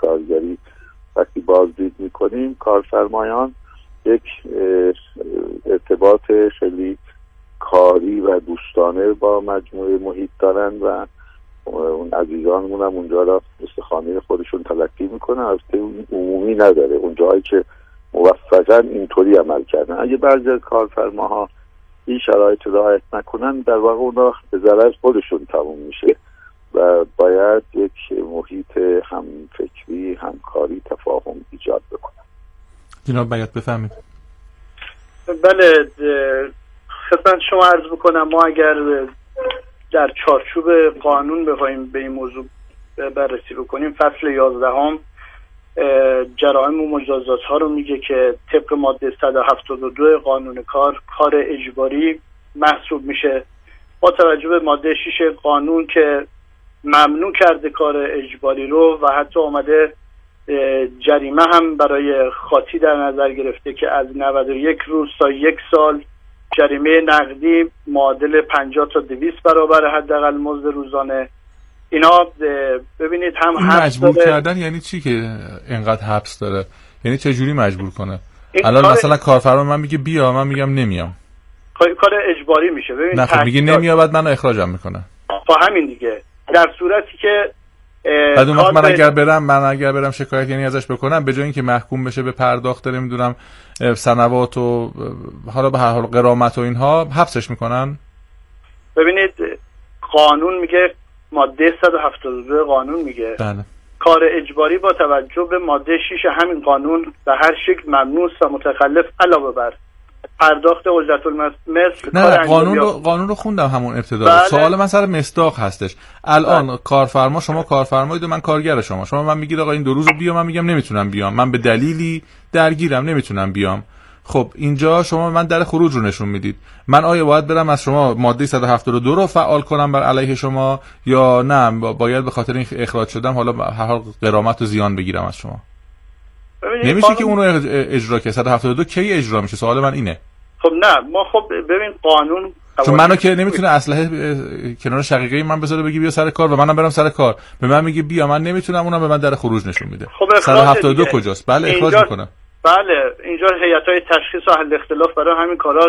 کارگری وقتی بازدید میکنیم، کارفرمایان یک ارتباط خیلی کاری و دوستانه با مجموعه محیط دارن و اون عزیزانمون هم اونجا را مثل خانه خودشون تلقی میکنن، از عمومی نداره. اون جایی که موفقا اینطوری عمل کردن، اگه بعضی از کارفرماها این شرایط رعایت نکنن، در واقع اونا به ضرر خودشون تموم میشه و باید یک محیط هم فکری، همکاری، تفاهم ایجاد بکنن. جناب بیات بفهمید. بله، خدمت شما عرض بکنم، ما اگر در چارچوب قانون بخوایم به این موضوع بررسی بکنیم، فصل 11 جرائم و مجازات ها رو میگه که طبق ماده 172 قانون کار اجباری محسوب میشه، با توجه به ماده 6 قانون که ممنوع کرده کار اجباری رو و حتی اومده جریمه هم برای خاطی در نظر گرفته که از 91 روز تا 1 سال جریمه نقدی معادل 50 تا 200 برابر حداقل مزد روزانه. اینا ببینید هم مجبور کردن یعنی چی که اینقدر حبس داره؟ یعنی چه جوری مجبور کنه؟ الان مثلا کارفرما من میگه بیا، من میگم نمیام، کار اجباری میشه. ببین نه خب میگه نمیاد، بعد منو اخراجم میکنه. با همین دیگه، در صورتی که بعد اون من اگر برم شکایت یعنی ازش بکنم، به جای اینکه محکوم بشه به پرداخت نمیدونم سنوات و حالا به هر حال غرامت و اینها، حبسش میکنن. ببینید قانون میگه، ماده 172 قانون میگه بله. کار اجباری با توجه به ماده 6 همین قانون به هر شکل ممنوع و متخلف علاوه بر پرداخت اجرت المثل. نه قانون رو خوندم همون ابتدا. بله. سوال من سر مصداق هستش. الان بله. کارفرما، شما کارفرمایید و من کارگر شما من میگید آقا این 2 روز بیا، من میگم نمیتونم بیام، من به دلیلی درگیرم نمیتونم بیام. خب اینجا شما من در خروج رو نشون میدید. من آیا باید برم از شما ماده 172 رو فعال کنم بر علیه شما، یا نه باید به خاطر این اخراج شدم حالا هر حال غرامت و زیان بگیرم از شما؟ نمیشه که اون رو اجرا کنه. 172 کی اجرا میشه؟ سوال من اینه. خب نه، ما خب ببین قانون چون منو که نمیتونه اسلحه کنار شقیقه من بذاره بگی بیا سر کار و منم برم سر کار، به من میگه بیا، من نمیتونم، اونم به من در خروج نشون میده. خب 172 کجاست؟ بله اخراج میکنه. بله اینجا هیئت‌های تشخیص و حل اختلاف برای همین کارات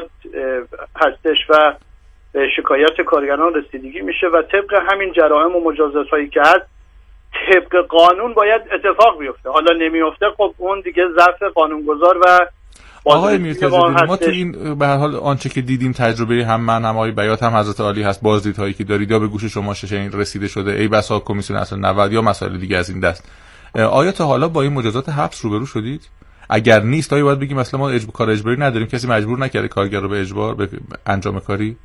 هستش و شکایت کارگران رسیدگی میشه و طبق همین جرائم و مجازات‌هایی که هست طبق قانون باید اتفاق بیفته. حالا نمیفته، خب اون دیگه ضعف قانونگذار و آقای میرتضوی، ما تو این به هر حال آنچه که دیدیم تجربه هم من هم آقای بیات هم حضرت عالی هست، بازدیدهایی که دارید یا به گوش شما شنید رسیده شده، ای بسا کمیسیون اصل 90 یا مسائل دیگه از این دست، آیا تا حالا با این مجازات حبس روبرو شدید؟ اگر نیست آیا باید بگیم مثلا ما کار اجباری نداریم، کسی مجبور نکرده کارگر رو به اجبار به انجام کاری؟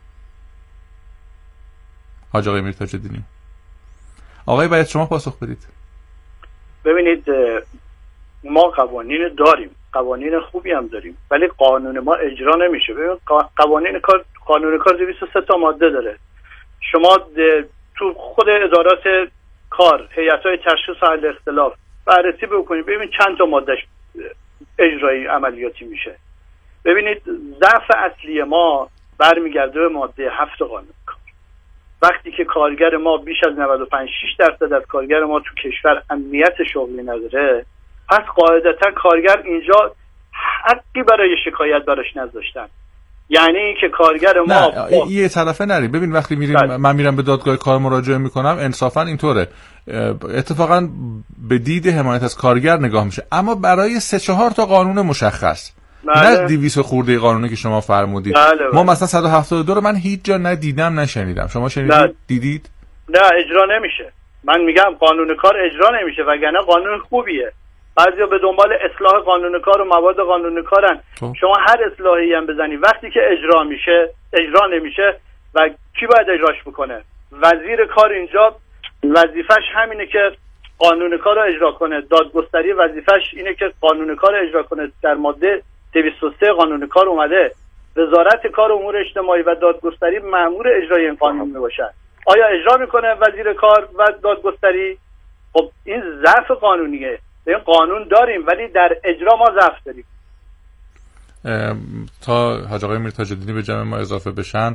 حاج آقای میرتضوی، آقای بیات شما پاسخ بدید. ببینید ما قوانین داریم، قوانین خوبی هم داریم، ولی قانون ما اجرا نمیشه. ببین قانون کار 203 تا ماده داره. شما تو خود ادارات کار، هیئت‌های تشخیص و حل اختلاف بررسی بکنید ببینید چند تا مادهش اجرایی عملیاتی میشه. ببینید ضعف اصلی ما برمیگرده به ماده 7 قانون کار. وقتی که کارگر ما بیش از 95-6% از کارگر ما تو کشور امنیت شغلی نداره، پس قاعدتا کارگر اینجا حقی برای شکایت براش نذاشتن. یعنی که کارگر ما یه طرفه نری. ببین وقتی من میرم به دادگاه کار مراجعه میکنم، انصافا اینطوره، اتفاقا به دید حمایت از کارگر نگاه میشه، اما برای 3-4 تا قانون مشخص، نه 200 خورده قانونی که شما فرمودید. ما مثلا 172 رو من هیچ جا ندیدم نشنیدم. شما شنیدید؟ دیدید؟ نه اجرا نمیشه. من میگم قانون کار اجرا نمیشه، وگرنه قانون خوبیه. بعضیا به دنبال اصلاح قانون کار و مواد قانون کارن. شما هر اصلاحی هم بزنی وقتی که اجرا نمیشه و کی باید اجراش بکنه؟ وزیر کار اینجا وظیفش همینه که قانون کار رو اجرا کنه. دادگستری وظیفش اینه که قانون کار رو اجرا کنه. در ماده 203 قانون کار اومده وزارت کار و امور اجتماعی و دادگستری مأمور اجرای این قانون میباشن. آیا اجرا میکنه وزیر کار و دادگستری؟ خب این ضعف قانونیه. این قانون داریم ولی در اجرا ما ضعف داریم. تا حاج آقای میرتاج‌الدین به جمع ما اضافه بشن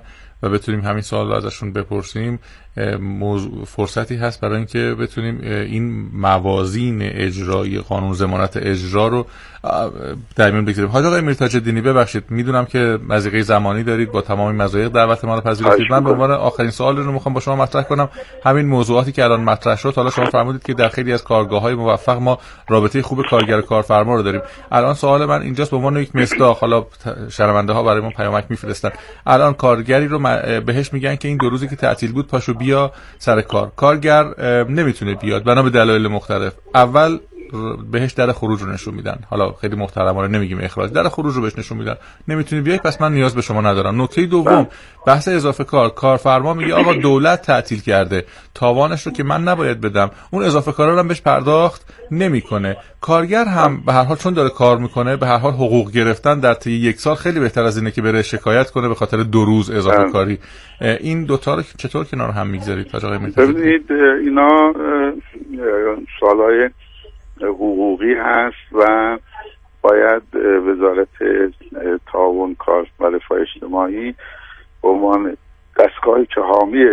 و بتونیم همین سوال رو ازشون بپرسیم، فرصتی هست برای اینکه بتونیم این موازین اجرایی قانون ضمانت اجرا رو در میون بگذاریم. حاج آقای میرتاج‌الدینی ببخشید، میدونم که مضیقه زمانی دارید، با تمام مزایق دعوت ما رو پذیرفتید. من به عنوان آخرین سوال رو میخوام با شما مطرح کنم. همین موضوعاتی که الان مطرح شد، حالا شما فرمودید که در خیلی از کارگاه‌های موفق ما رابطه خوب کارگر و کارفرما رو داریم. الان سوال من اینجاست به عنوان یک مصداق، حالا شنونده ها برای ما پیامک میفرستن، الان کارگری رو بهش میگن که این 2 روزی که تعطیل بود پاشو بیا سر کار. کارگر نمیتونه بیاد بنا به دلایل مختلف. اول بهش در خروج رو نشون میدن، حالا خیلی محترمانه نمیگیم اخراج، در خروج رو بهش نشون میدن، نمیتونی بیای پس من نیاز به شما ندارم. نکته دوم، بحث اضافه کار. کارفرما میگه آقا دولت تعطیل کرده، تاوانش رو که من نباید بدم، اون اضافه کارا رو هم بهش پرداخت نمیکنه. کارگر هم به هر حال چون داره کار میکنه، به هر حال حقوق گرفتن در طی 1 سال خیلی بهتر از اینه که بره شکایت کنه به خاطر 2 روز اضافه کاری. این دو تا رو چطور کنار هم میگذارید حاج آقای میرتاج‌الدینی؟ ببینید اینا سوالای حقوقی هست و باید وزارت تعاون کار و رفاه اجتماعی به عنوان دستگاهی که حامی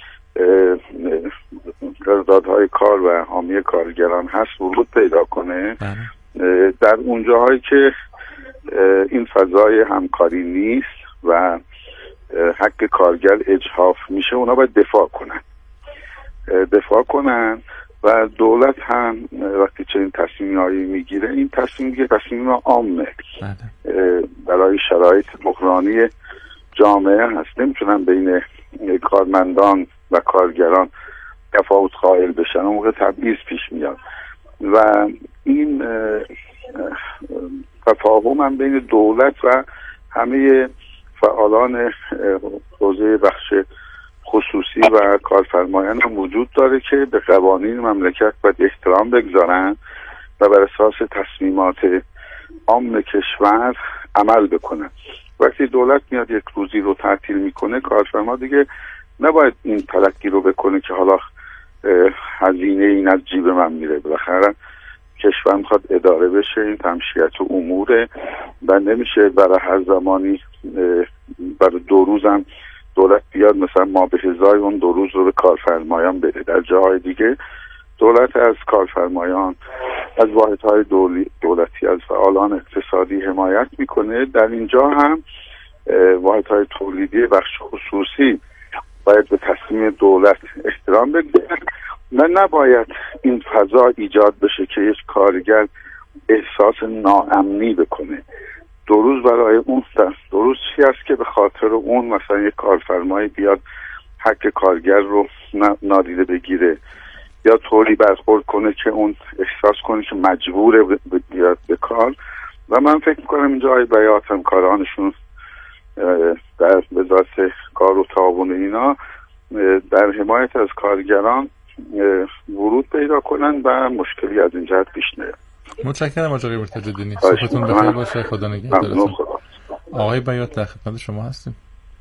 قراردادهای کار و حامی کارگران هست ورود پیدا کنه. در اونجاهایی که این فضای همکاری نیست و حق کارگر اجحاف میشه، اونا باید دفاع کنن و دولت هم وقتی چنین تصمیم‌هایی میگیره، این تصمیم عامه برای شرایط بحرانی جامعه هست. نمیتونن بین کارمندان و کارگران تفاوت قائل بشن، اون موقع تبعیض پیش میاد و این تفاهم هم بین دولت و همه فعالان حوزه بخش خصوصی و کارفرمایان هم وجود داره که به قوانین مملکت باید احترام بگذارن و بر اساس تصمیمات عام کشور عمل بکنن. وقتی دولت میاد 1 روزی رو تعطیل میکنه، کارفرما دیگه نباید این تلقی رو بکنه که حالا هزینه این از جیب من میره. بالاخره کشور میخواد اداره بشه، این تمشیت و اموره و نمیشه برای هر زمانی برای 2 روزم دولت بیاد مثلا ما به هزای اون 2 روز رو به کارفرمایان بده. در جاهای دیگه دولت از کارفرمایان، از واحدهای دولتی، از فعالان اقتصادی حمایت میکنه. در اینجا هم واحدهای تولیدی بخش خصوصی باید به تصمیم دولت احترام بگذارن و نباید این فضا ایجاد بشه که یک کارگر احساس ناامنی بکنه. 2 روز برای اون 2 روز چی است که به خاطر اون مثلا یک کارفرمایی بیاد حق کارگر رو نادیده بگیره یا طوری برخورد کنه که اون احساس کنه که مجبوره بیاد به کار. و من فکر میکنم اینجا های بیات همکارانشون در وزارت کار و تعاون اینا در حمایت از کارگران ورود پیدا کنن و مشکلی از این جهت پیش نیاد. متشکرم آقای میرتاج‌الدینی، صحبتون بخیر باشه، خدا نگهدارتون. آقای بیات در خدمت شما هستیم.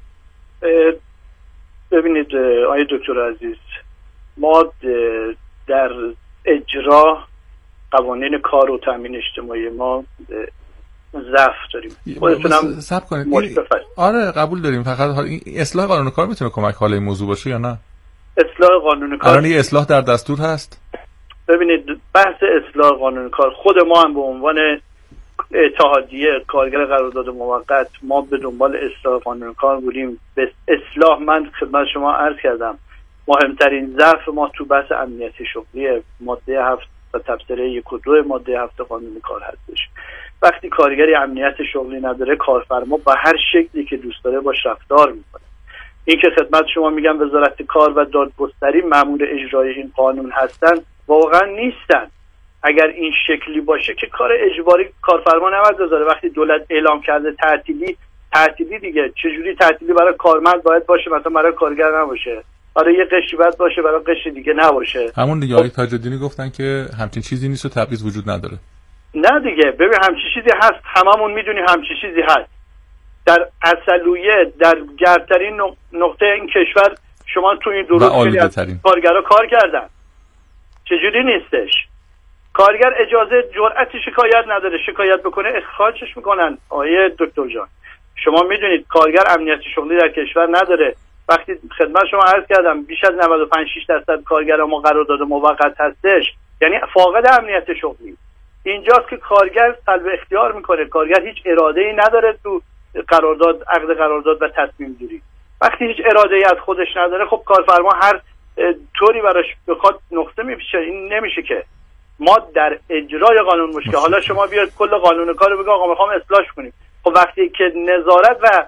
ببینید آقای دکتر عزیز، ما در اجرا قوانین کار و تامین اجتماعی ما ضعف داریم. خودتونم صبر کنید. آره قبول داریم، فقط این اصلاح قانون کار میتونه کمک حال این موضوع باشه یا نه؟ اصلاح قانون کار، الان یه اصلاح در دستور هست. ببینید بحث اصلاح قانون کار، خود ما هم به عنوان اتحادیه کارگر قرارداد موقت ما به دنبال اصلاح قانون کار بودیم. به اصلاح من خدمت شما عرض کردم مهمترین ضعف ما تو بحث امنیتی شغلی ماده 7 و تفسیر 1 و 2 ماده 7 قانون کار هستش. وقتی کارگری امنیت شغلی نداره، کارفرما با هر شکلی که دوست داره باش رفتار میکنه. این که خدمت شما میگم وزارت کار و دادگستری مأمور اجرای این قانون هستن، واقعا نیستن. اگر این شکلی باشه که کار اجباری کارفرما نباید بذاره. وقتی دولت اعلام کرده تعطیلی دیگه، چجوری تعطیلی برای کارمند باید باشه مثلا برای کارگر نباشه؟ برای یه قشری باید باشه، برای قشر دیگه نباشه. همون دیگه آقای تاج‌الدینی گفتن که همچین چیزی نیست و تبعیض وجود نداره. نه دیگه، ببین همچین چیزی هست، هممون میدونیم همچین چیزی هست. در اصلویه در گردترین نقطه این کشور شما تو این 2 روز خیلی از کارگرها کار کردن. چجوری نیستش؟ کارگر اجازه جرأت شکایت نداره، شکایت بکنه اخراجش میکنن. آیه دکتر جان، شما میدونید کارگر امنیت شغلی در کشور نداره. وقتی خدمت شما عرض کردم بیش از 95-6% کارگر ما قرارداد موقت هستش، یعنی فاقد امنیت شغلی. اینجاست که کارگر سلب اختیار میکنه، کارگر هیچ اراده‌ای نداره تو قرارداد، عقد قرارداد و تصمیم گیری. وقتی هیچ اراده‌ای از خودش نداره، خب کارفرما هر طوری براش بخواد نقطه میپیچه. این نمیشه که ما در اجرای قانون مشکل. حالا شما بیاید کل قانون کارو بگید آقا میخوام اصلاحش کنیم، خب وقتی که نظارت و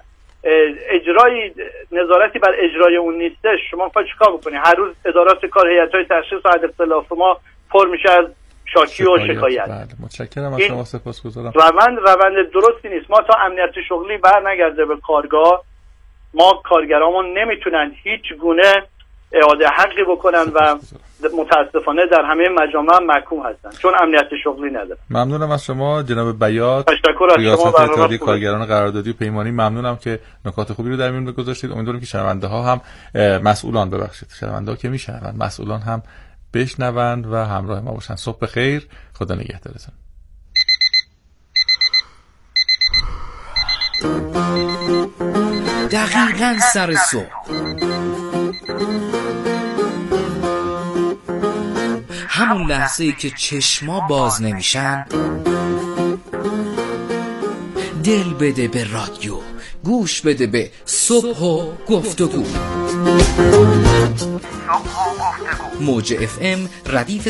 نظارتی بر اجرای اون نیستش، شما میخواید چیکار بکنید؟ هر روز ادارات کار، هیئت‌های تشخیص و اختلاف ما پر میشه از شاکی و شکایت. بله، متشکرم از شما، سپاسگزارم. روند درستی نیست. ما تا امنیت شغلی بر نگرده به کارگاه، ما کارگرامون نمیتونن هیچ گونه اعاده حقی بکنن و متاسفانه در همه مجامع هم محکوم هستن چون امنیت شغلی ندارن. ممنونم از شما جناب بیات، تشکر از ریاست اتحادیه کارگران قراردادی و پیمانی. ممنونم که نکات خوبی رو در میون گذاشتید. امیدوارم که شنونده ها هم شنونده ها که میشنون مسئولان هم بشنوند و همراه ما باشن. صبح بخیر، خدا نگهدارتون. دقیقاً سر صبح، همون لحظه‌ای که چشما باز نمیشن، دل بده به رادیو، گوش بده به صبح و گفتگو. موج FM ردیف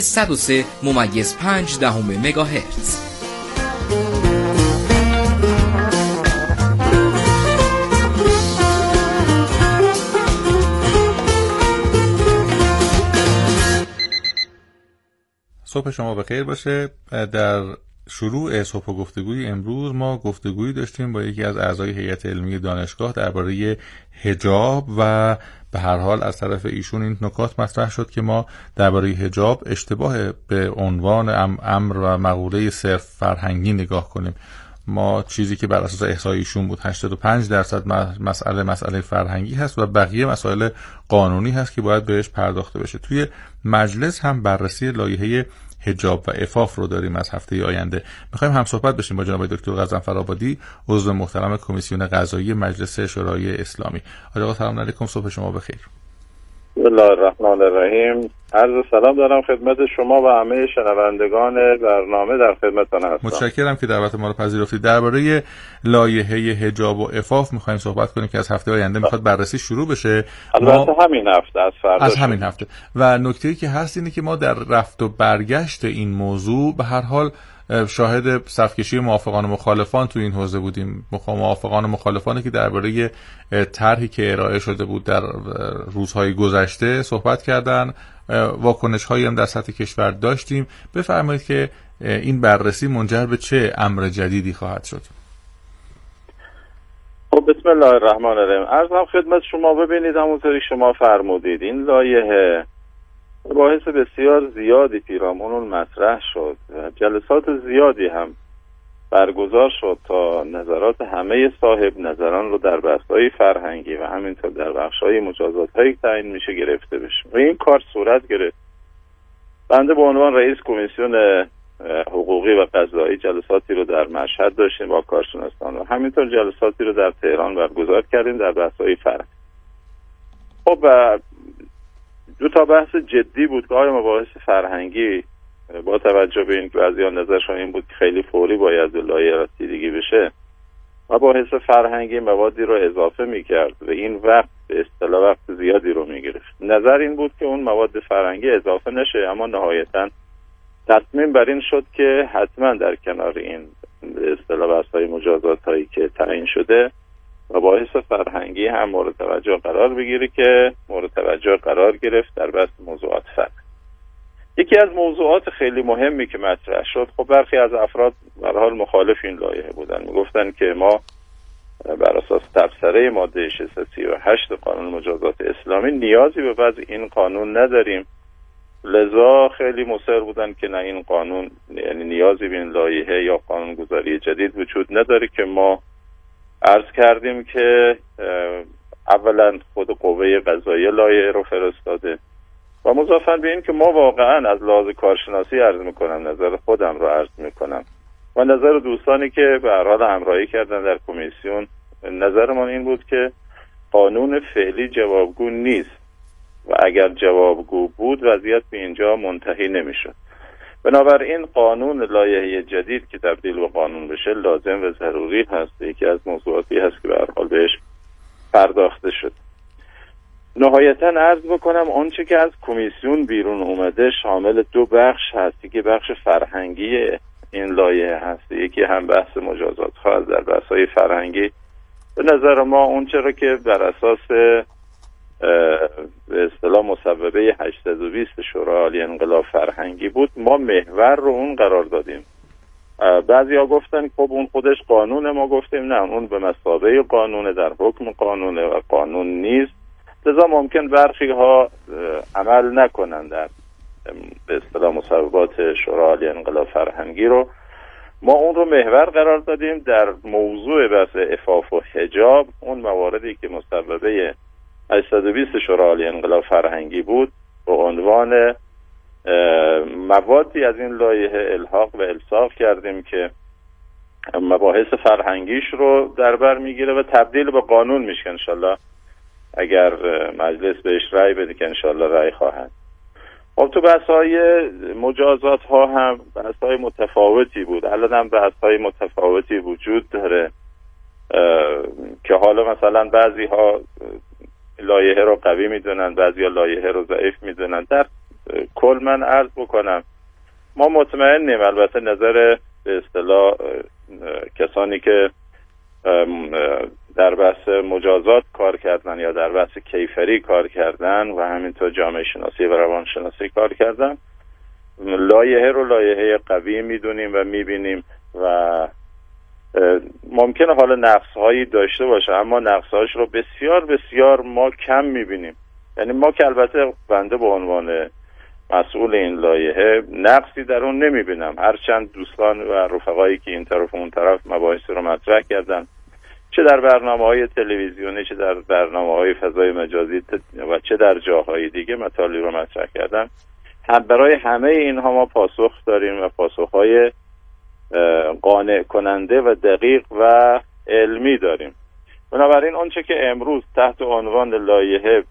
103.5 مگاهرتز. صبح شما بخیر باشه. در شروع صبح و گفتگوی امروز ما گفتگویی داشتیم با یکی از اعضای هیئت علمی دانشگاه درباره حجاب و به هر حال از طرف ایشون این نکات مطرح شد که ما درباره حجاب اشتباه به عنوان امر و مقوله صرف فرهنگی نگاه کنیم. ما چیزی که بر اساس احصای ایشون بود 85% مسئله فرهنگی هست و بقیه مسائل قانونی هست که باید بهش پرداخته بشه. توی مجلس هم بررسی لایحه حجاب و عفاف رو داریم از هفته آینده. میخوایم هم صحبت بشیم با جناب دکتر غضنفرآبادی، عضو محترم کمیسیون قضایی مجلس شورای اسلامی. آقا سلام علیکم، صبح شما بخیر. بسم الله الرحمن الرحیم. عرض سلام دارم خدمت شما و همه شنوندگان برنامه، در خدمتتون هستم. متشکرم که دعوت ما رو پذیرفتید. درباره لایحه حجاب و عفاف می‌خوایم صحبت کنیم که از هفته آینده می‌خواد بررسی شروع بشه. البته همین هفته، از همین هفته. و نکته‌ای که هست اینه که ما در رفت و برگشت این موضوع به هر حال شاهد صف‌کشی موافقان و مخالفان تو این حوزه بودیم. موافقان و مخالفانی که درباره طرحی که ارائه شده بود در روزهای گذشته صحبت کردن، واکنش‌هایی هم در سطح کشور داشتیم. بفرمایید که این بررسی منجر به چه امر جدیدی خواهد شد؟ خب بسم الله الرحمن الرحیم. عرضم خدمت شما، ببینید همونطوری شما فرمودید این لایحه مباحث بسیار زیادی پیرامون اون مطرح شد، جلسات زیادی هم برگزار شد تا نظرات همه صاحب نظران رو در بحث‌های فرهنگی و همینطور در بخش‌های مجازات‌هایی تعیین میشه گرفته بشه و این کار صورت گرفت. بنده به عنوان رئیس کمیسیون حقوقی و قضایی جلساتی رو در مشهد داشتیم با کارشناسان و همینطور جلساتی رو در تهران برگزار کردیم در بحث‌های فرهنگی. خب دو تا بحث جدی بود که مباحث فرهنگی با توجه به این که بعضیان نظرشون این بود که خیلی فوری باید به لایحه رسیدگی بشه، مباحث فرهنگی موادی رو اضافه میکرد و این وقت به اصطلاح وقت زیادی رو میگرفت. نظر این بود که اون مواد فرهنگی اضافه نشه، اما نهایتاً تصمیم بر این شد که حتما در کنار این به اصطلاح بحث‌های مجازات‌هایی که تعیین شده مباحث فرهنگی هم مورد توجه قرار بگیره که مورد توجه قرار گرفت در بحث موضوعات فرهنگی. یکی از موضوعات خیلی مهمی که مطرح شد، خب برخی از افراد به هر حال مخالف این لایحه بودن، میگفتن که ما بر اساس تبصره ماده 638 قانون مجازات اسلامی نیازی به وضع این قانون نداریم، لذا خیلی مصر بودن که نه این قانون، یعنی نیازی به این لایحه یا قانون گذاری جدید وجود نداره که ما عرض کردیم که اولا خود قوه قضاییه لایحه رو فرستاده و مضافاً به این که ما واقعا از لحاظ کارشناسی عرض میکنم، نظر خودم رو عرض میکنم و نظر دوستانی که به هر حال همراهی کردن در کمیسیون نظرمان این بود که قانون فعلی جوابگو نیست و اگر جوابگو بود وضعیت به اینجا منتهی نمیشد. بنابراین قانون لایحه جدید که تبدیل به قانون بشه لازم و ضروری هست. یکی از موضوعاتی هست که به هر حال بهش پرداخته شد. نهایتا عرض بکنم آنچه که از کمیسیون بیرون اومده شامل دو بخش هست که بخش فرهنگی این لایحه هست. یکی هم بحث مجازات ها در بحث‌های فرهنگی به نظر ما اون چرا که بر اساس به اصطلاح مصوبه 820 شورای عالی انقلاب فرهنگی بود ما محور رو اون قرار دادیم. بعضیا گفتن خب اون خودش قانونه، ما گفتیم نه اون به مثابه قانونه، در حکم قانونه و قانون نیست، لذا ممکن برخی ها عمل نکنن در به اصطلاح مصوبات شورای عالی انقلاب فرهنگی رو. ما اون رو محور قرار دادیم در موضوع بحث عفاف و حجاب. اون مواردی که مصوبه 820 شورای عالی انقلاب فرهنگی بود به عنوان موادی از این لایحه الحاق و الصاق کردیم که مباحث فرهنگیش رو در بر میگیره و تبدیل به قانون میشه انشالله اگر مجلس بهش رأی بده که انشالله رأی خواهد. خب تو بحث‌های مجازات ها هم بحث‌های متفاوتی بود. الان هم بحث‌های متفاوتی وجود داره که حالا مثلا بعضی ها لایحه رو قوی میدونن، بعضی ها لایحه رو ضعیف میدونن. در کل من عرض بکنم ما مطمئنیم، البته نظر به اصطلاح کسانی که در بحث مجازات کار کردن یا در بحث کیفری کار کردن و همینطور جامعه شناسی و روان شناسی کار کردن لایحه رو لایحه قوی میدونیم و میبینیم و ممکنه حالا نقص‌هایی داشته باشه اما نقص‌هاش رو بسیار بسیار ما کم میبینیم. یعنی ما که البته بنده به عنوان مسئول این لایحه نقصی در اون نمیبینم، هرچند دوستان و رفقایی که این طرف و اون طرف مباحث رو مطرح کردن چه در برنامه‌های تلویزیونی چه در برنامه‌های فضای مجازی و چه در جاهای دیگه مطالبی رو مطرح کردن، هم برای همه اینها ما پاسخ داریم و پاسخ‌های قانع کننده و دقیق و علمی داریم. بنابراین آنچه که امروز تحت عنوان لایحه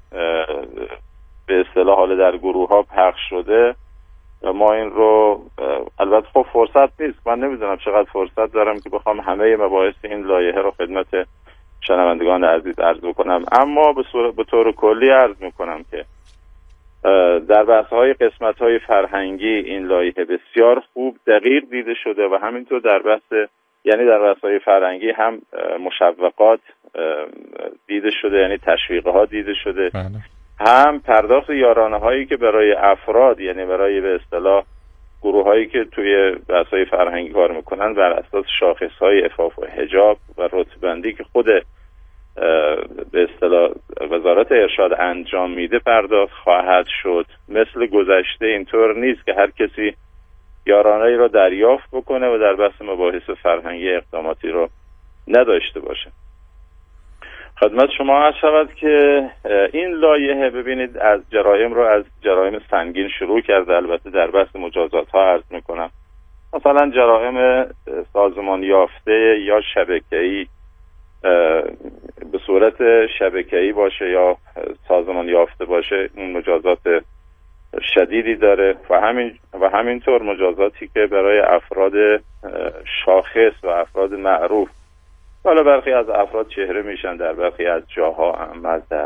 به اصطلاح حالا در گروه ها پخش شده و ما این رو البته خب فرصت نیست، من نمیدونم چقدر فرصت دارم که بخوام همه مباحث این لایحه رو خدمت شنوندگان عزیز عرض بکنم، اما به طور کلی عرض میکنم که در بحث‌های قسمت‌های فرهنگی این لایحه بسیار خوب دقیق دیده شده و همینطور در بحث‌های فرهنگی هم مشوقات دیده شده، یعنی تشویق‌ها دیده شده بله. هم پرداخت یارانه‌هایی که برای افراد یعنی برای به اصطلاح گروه‌هایی که توی بحث‌های فرهنگی کار میکنن بر اساس شاخص‌های عفاف و حجاب و رتبه‌بندی که خود به اصطلاح وزارت ارشاد انجام میده پرداخت خواهد شد. مثل گذشته اینطور نیست که هر کسی یارانه‌ای رو دریافت بکنه و در بحث مباحث فرهنگی اقداماتی رو نداشته باشه. خدمت شما عرض شود که این لایحه ببینید از جرایم سنگین شروع کرده. البته در بحث مجازات ها عرض میکنم مثلا جرایم سازمان یافته یا شبکه‌ای به صورت شبکه‌ای باشه یا سازمان یافته باشه اون مجازات شدیدی داره و همینطور مجازاتی که برای افراد شاخص و افراد معروف، حالا برخی از افراد چهره میشن در برخی از جاها هم در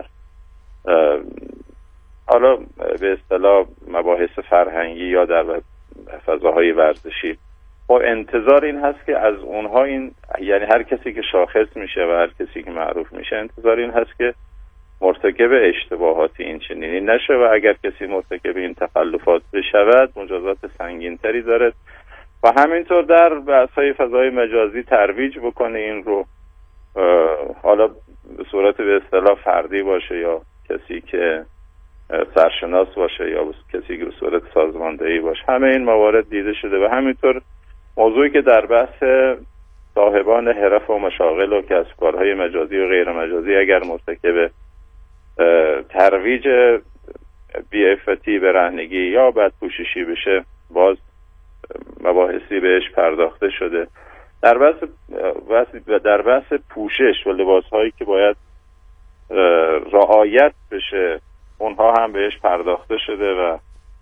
حالا به اصطلاح مباحث فرهنگی یا در فضاهای ورزشی. خب انتظار این هست که از اونها یعنی هر کسی که شاخص میشه و هر کسی که معروف میشه انتظار این هست که مرتکب اشتباهاتی این چنینی نشه و اگر کسی مرتکب این تخلفات بشود مجازات سنگینتری داره و همینطور در بحث‌های فضای مجازی ترویج بکنه این رو، حالا به صورت به اصطلاح فردی باشه یا کسی که سرشناس باشه یا کسی که به صورت سازماندهی باشه. همه این موارد دیده شده و همینطور موضوعی که در بحث صاحبان حرف و مشاغل و کسب کارهای مجازی و غیر مجازی اگر مرتکب ترویج بی‌عفتی، برهنگی یا بدپوششی بشه باز مباحثی بهش پرداخته شده در بحث پوشش و لباس‌هایی که باید رعایت بشه اونها هم بهش پرداخته شده و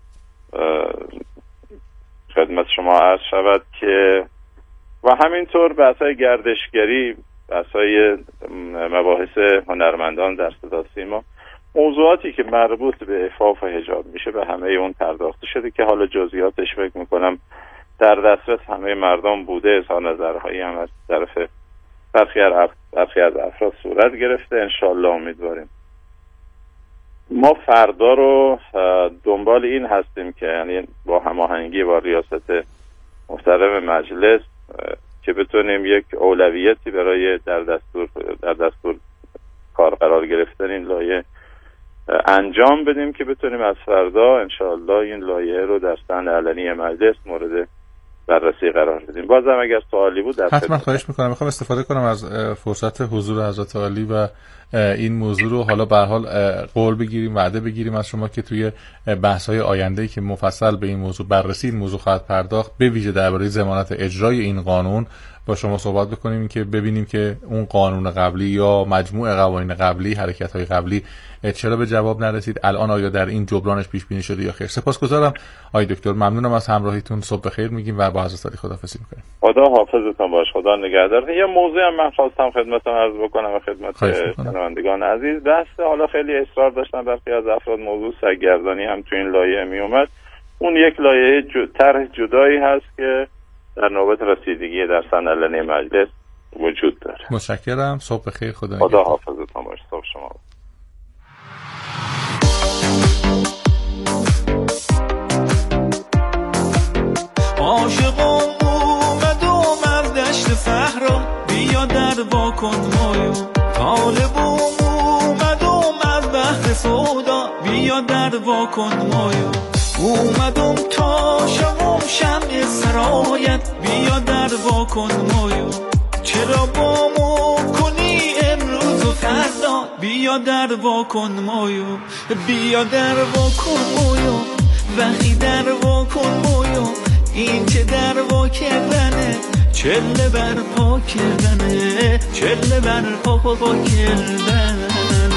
خدمت شما عرض شود که و همینطور بحث‌های گردشگری، بحث‌های مباحث هنرمندان در صدا سیما، موضوعاتی که مربوط به عفاف و حجاب میشه به همه اون پرداخته شده که حالا جزئیاتش فکر میکنم در دسترس همه مردم بوده. اظهار نظرهایی هم از طرف برخی از افراد صورت گرفته. انشالله امیدواریم ما فردا رو دنبال این هستیم که یعنی با هماهنگی با ریاست محترم مجلس که بتونیم یک اولویتی برای در دستور کار قرار گرفتن این لایحه انجام بدیم که بتونیم از فردا انشالله این لایحه رو در صحن علنی مجلس مورد بررسی قرار بدیم. بازم اگر سوالی بود حتما خواهش میکنم. میخوام استفاده کنم از فرصت حضور حضرت عالی و این موضوع رو حالا به هر حال قول بگیریم، وعده بگیریم از شما که توی بحث‌های آینده‌ای که مفصل به این موضوع بررسی این موضوع خواهد پرداخت، به ویژه درباره ضمانت اجرای این قانون با شما صحبت بکنیم که ببینیم که اون قانون قبلی یا مجموعه قوانین قبلی، حرکت‌های قبلی چرا به جواب نرسید، الان آیا در این جبرانش پیش بینی شده یا خیر. سپاسگزارم آقای دکتر، ممنونم از همراهیتون. صبح بخیر میگیم و با حضرت علی خداحافظی میکنیم. خدا حافظتون باش، خدا نگهدار. یه موضوعی هم من خواستم خدمتتون عرض بکنم و خدمت شنوندگان عزیز. بحث حالا خیلی اصرار داشتن برخی از افراد موضوع سگ‌گردانی هم تو این لایحه می اومد. اون یک لایحه طرح جدایی هست که در نوبت رسیدگی در صحن علنی مجلس وجود داره. متشکرم. صبح بخیر. خدا حافظتون باش. صبح شما. عاشقم اومدم از دشت صحرا، بیا در وا کن مایو. طالبم اومدم از بحر سودا، بیا در وا کن مایو. اومدم تا شوم شمع سرایت، بیا در وا کن مایو. چرا بامو کنی امروز و فردا، بیا در وا کن مایو. بیا در وا کن مایو، وقتی در وا کن مایو. این چه در وا کردنه، چله بر پا کردنه، چله بر پا کردنه.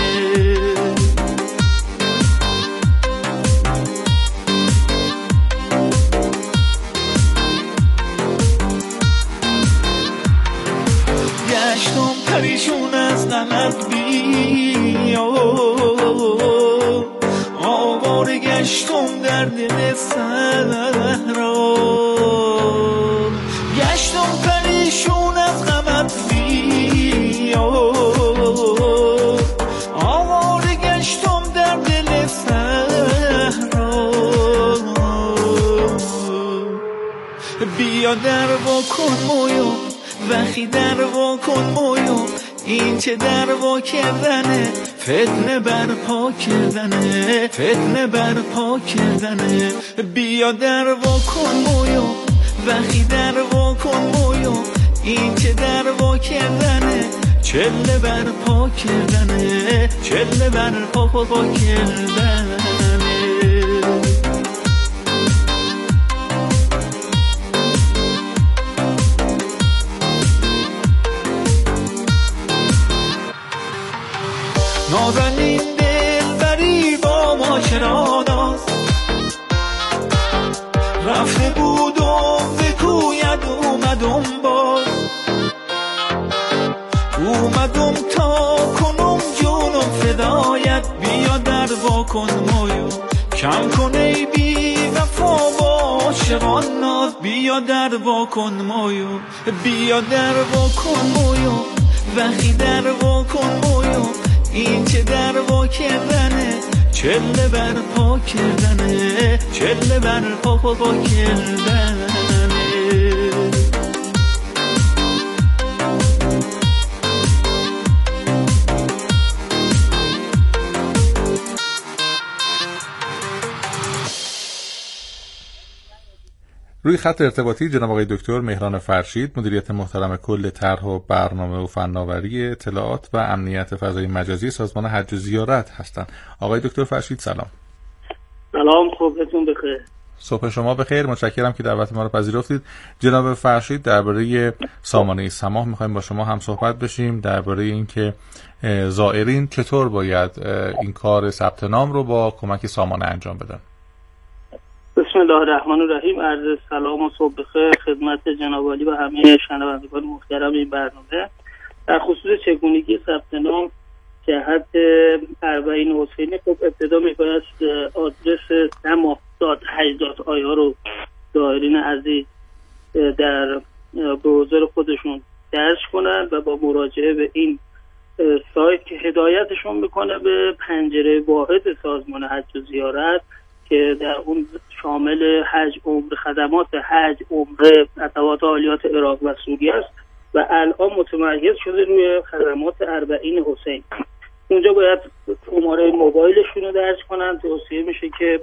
گشتم پریشون از غمت بیا، آواره گشتم در دل صحرا. گشتم پریشون از غمت بیا، آواره گشتم در دل صحرا. بیا در وا کن مویو، وقتی در وا کن مویو. این چه در وا کردنه، فتنه برپا کردنه، فتنه برپا کردنه. بیا در وا کن مویو، وقتی در وا کن مویو. این چه در وا کردنه، چله برپا کردنه، چله برپا کردنه. نازنین دل بری با ما چرا ناز، رفته بودم به کویت اومدم باز. اومدم تا کنم جونم فدایت، بیا در وا کن مایو. کم کن ای بی وفا با عاشقان ناز، بیا در وا کن مایو. بیا در وا کن مایو، وقتی در وا کن مایو. این چه در وا کردنه، چله بر پا کردنه، چله بر پا کردنه. روی خط ارتباطی جناب آقای دکتر مهران فرشید، مدیریت محترم کل طرح و برنامه و فناوری اطلاعات و امنیت فضای مجازی سازمان حج و زیارت هستند. آقای دکتر فرشید سلام. سلام، خوبتون بخیر. صبح شما بخیر. متشکرم که دعوت ما رو پذیرفتید. جناب فرشید، درباره سامانه سماح می‌خوایم با شما هم صحبت بشیم، درباره اینکه زائرین چطور باید این کار ثبت نام رو با کمک سامانه انجام بدن. بسم الله الرحمن الرحیم. عرض سلام و صبح بخیر خدمت جناب عالی و همه شنوندگان محترم این برنامه. در خصوص چگونگی ثبت نام جهت اربعین حسینی، خب ابتدا می‌باید آدرس samah.haj.ir رو زائرین عزیز در بروزر خودشون درج کنن و با مراجعه به این سایت که هدایتشون میکنه به پنجره واحد سازمان حج و زیارت که در اون شامل حج، عمره، خدمات حج، عمره، خدمات عالیات عراق و سوریه است و الان متمرکز شده روی خدمات اربعین حسین. اونجا باید شماره موبایلشون رو درج کنن. توصیه میشه که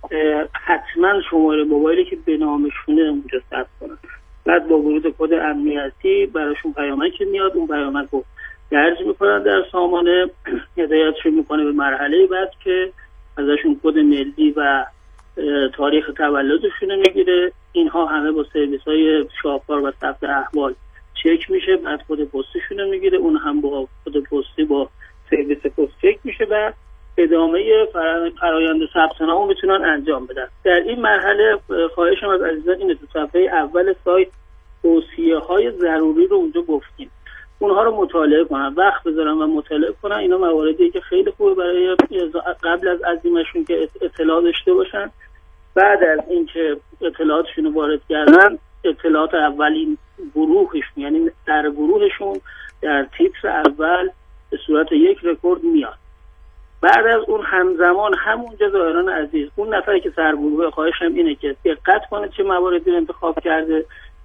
حتما شماره موبایلی که به نامشونه اونجا ثبت کنن. بعد با ورود کد امنیتی براشون پیامک میاد، اون پیامک رو درج میکنن در سامانه، هدایتشون میکنه به مرحله بعد که ازشون کد ملی و تاریخ تولدشون میگیره. اینها همه با سرویس‌های شاهکار و ثبت احوال چک میشه. بعد کد پستشون میگیره، اون هم با کد پستی با سرویس پست چک میشه و ادامه فرآیند ثبت نام میتونن انجام بدن. در این مرحله خواهشم از عزیزان اینه تو صفحه اول سایت توصیه‌های ضروری رو اونجا گفتیم، اونها رو مطالعه کنن، وقت بذارن و مطالعه کنن. اینا مواردی که خیلی خوبه برای قبل از عزیمشون که اطلاع داشته باشن. بعد از اینکه اطلاعاتشون رو وارد کردن، اطلاعات اولین گروهشون یعنی در گروهشون در تیتر اول به صورت یک رکورد میاد. بعد از اون همزمان همونجا زائران عزیز، اون نفری که سرگروه، خواهشم اینه که دقت کنه چه مواردی رو انتخاب کرده.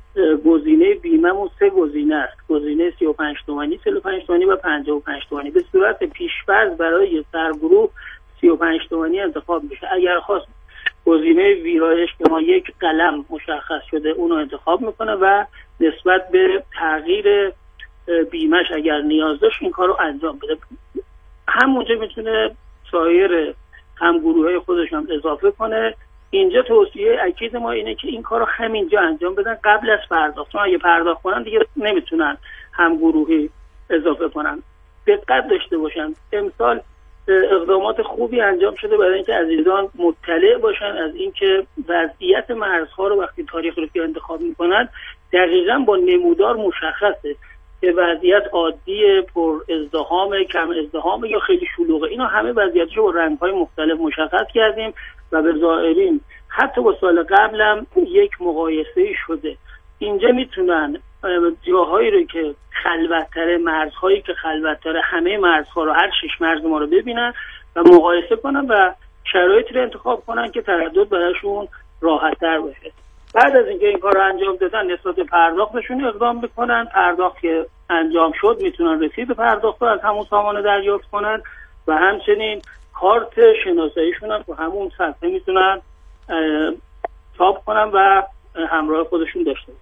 گزینه بیمه‌مون 3 گزینه است، گزینه 35 تومانی، 45 تومانی و 55 تومانی. به صورت پیش‌فرض برای سرگروه 35 تومانی انتخاب میشه. اگر خواست گزینه ویرایش که ما یک قلم مشخص شده اونو انتخاب میکنه و نسبت به تغییر بیمه‌اش اگر نیاز داشت این کارو انجام بده. همونجا میتونه سایر همگروه‌های خودش هم اضافه کنه. اینجا توصیه اکید ما اینه که این کارو همینجا انجام بدن قبل از پرداخت. چون اگه پرداخت کنن دیگه نمیتونن همگروهی اضافه کنن. دقت داشته باشن. امسال اقدامات خوبی انجام شده برای اینکه عزیزان مطلع باشن از اینکه وضعیت مرزها رو وقتی تاریخ رو که انتخاب میکنن دقیقاً با نمودار مشخصه که وضعیت عادی، پر ازدحام، کم ازدحام یا خیلی شلوغه. اینا همه وضعیتش رو با رنگ‌های مختلف مشخص کردیم و به زائرین حتی با سال قبل هم یک مقایسه‌ای شده. اینجا میتونن جاهایی رو که خلوت‌تره، مرزهایی که خلوت‌تره، همه مرزها رو، هر 6 مرز ما رو ببینن و مقایسه کنن و شرایطی رو انتخاب کنن که تردد براشون راحت‌تر باشه. بعد از اینکه این کار رو انجام دادن نسبت به پرداختشون اقدام بکنن. پرداخت که انجام شد میتونن رسید پرداخت رو از همون سامانه دریافت کنن و همچنین کارت شناساییشون هم تو همون صفحه میتونن چاپ کنن و همراه خودشون داشته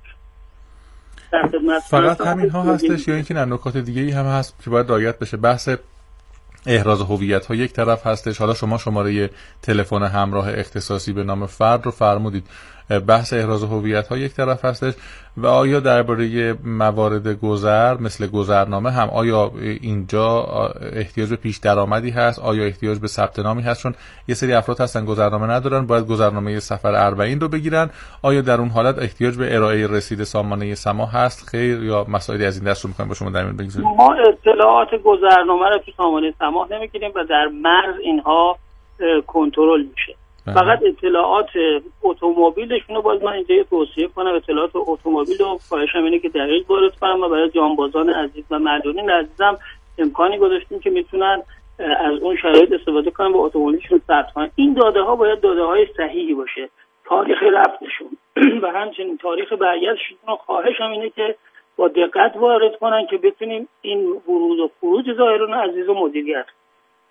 باشن. فقط همین ها هستش یا اینکه نکات دیگه ای هم هست که باید رعایت بشه؟ بحث احراز هویت ها یک طرف هستش. حالا شما شماره تلفن همراه اختصاصی به نام فرد رو فرمودید. بحث احراز هویت ها یک طرف هستش و آیا درباره موارد گذر مثل گذرنامه هم آیا اینجا احتیاج به پیش درآمدی هست؟ آیا احتیاج به ثبت نامی هست؟ چون یه سری افراد هستن گذرنامه ندارن، باید گذرنامه سفر اربعین رو بگیرن. آیا در اون حالت احتیاج به ارائه رسید سامانه سماح هست؟ خیر، یا مسائلی از این دست رو می‌خوایم با شما در میون بگذاریم؟ ما اطلاعات گذرنامه رو تو سامانه سماح نمیگیریم و در مرز اینها کنترل میشه. فقط اطلاعات اتومبیلشون رو باز من اینجا توصیه کنم، اطلاعات اتومبیل رو خواهشم اینه که دقیق وارد کنم و برای جانبازان عزیز و معلولین عزیزم امکانی گذاشتیم که میتونن از اون شرایط استفاده کنن و اتومبیلشون ثبت کنن. این داده ها باید داده های صحیحی باشه، تاریخ رفتشون و همچنین تاریخ برگشتشون رو خواهشم اینه که با دقت وارد کنن که بتونیم این ورود و خروج زائران عزیز رو مدیریت کنیم.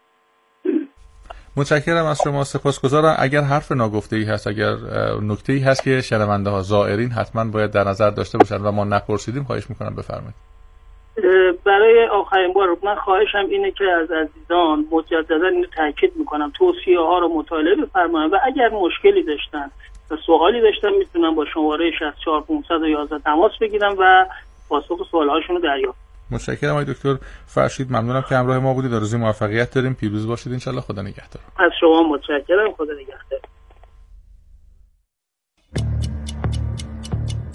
متشکرم از شما، سپاسگزارم. اگر حرف ناگفته‌ای هست، اگر نکته‌ای هست که شنونده ها زائرین حتما باید در نظر داشته باشن و ما نپرسیدیم، خواهش میکنم بفرمایید. برای آخرین بار من خواهشم اینه که از عزیزان مجددا اینو تاکید میکنم توصیه ها رو مطالعه بفرمایید و اگر مشکلی داشتن سوالی داشتن میتونن با شماره 64 511 تماس بگیرن و پاسخ سوالهاشون رو دریافت. متشکرم آقای دکتر فرشید، ممنونم که همراه ما بودید. آرزوی موفقیت داریم. پیروز باشید ان شاء الله. خدا نگهدار. از شما متشکرم. خدا نگهدار.